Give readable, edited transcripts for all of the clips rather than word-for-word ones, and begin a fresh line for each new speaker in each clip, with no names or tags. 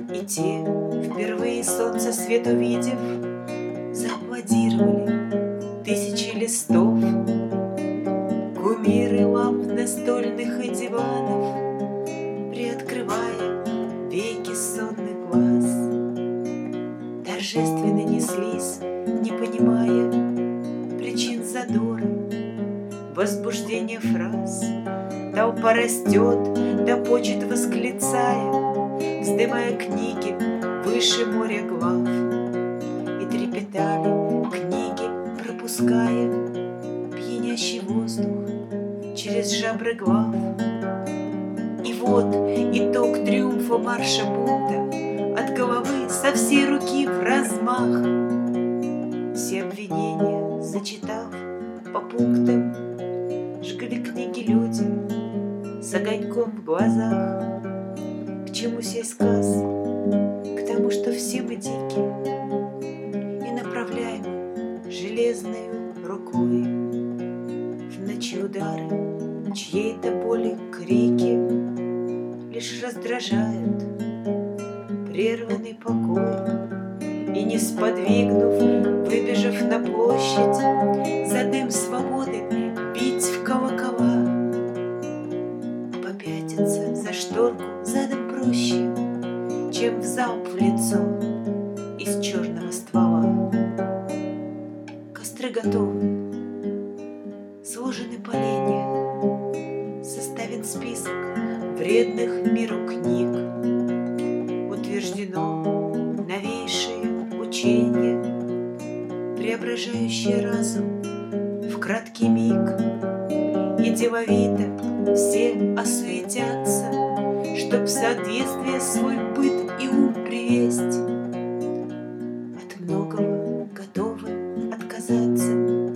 И те, впервые солнце свет увидев, зааплодировали тысячи листов. Кумиры ламп настольных и диванов, приоткрывая веки сонных глаз, торжественно неслись, не понимая причин задора, возбуждения фраз. Толпа растет, до почет восклицая, вздымая книги выше моря глав. И трепетали книги, пропуская пьянящий воздух через жабры глав. И вот итог триумфа марша бунта, от головы со всей руки в размах. Все обвинения зачитав по пунктам, жгли книги люди с огоньком в глазах. К чему сей сказ? К тому, что все мы дикие и направляем железной рукой в ночи удары чьей-то боли крики лишь раздражают прерванный покой. И не сподвигнув, выбежав на площадь, за дым свободы бить в колокола, попятиться за шторку задом проще, чем в залп в лицо из черного ствола. Костры готовы, сложены поленья, составен список вредных миру книг, утверждено новейшее учение, преображающее разум в краткий миг. И деловито все осуетятся, чтоб в соответствие свой быт и ум привесть. От многого готовы отказаться,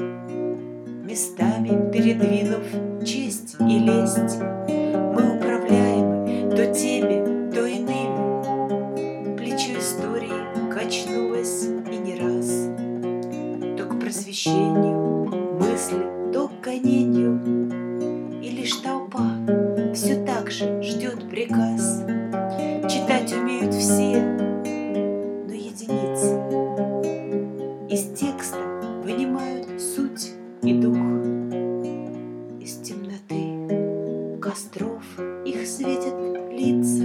местами передвинув честь и лесть. Мы управляемы то теми, то иными. Плечо истории качнулось и не раз, то к просвещению мысли, то к гонению. И лишь толпа все так же ждет приказ. Читать умеют все, но единицы из текста вынимают суть и дух. Из темноты костров их светят лица,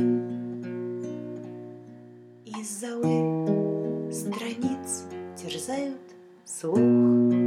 из золы страниц терзают слух.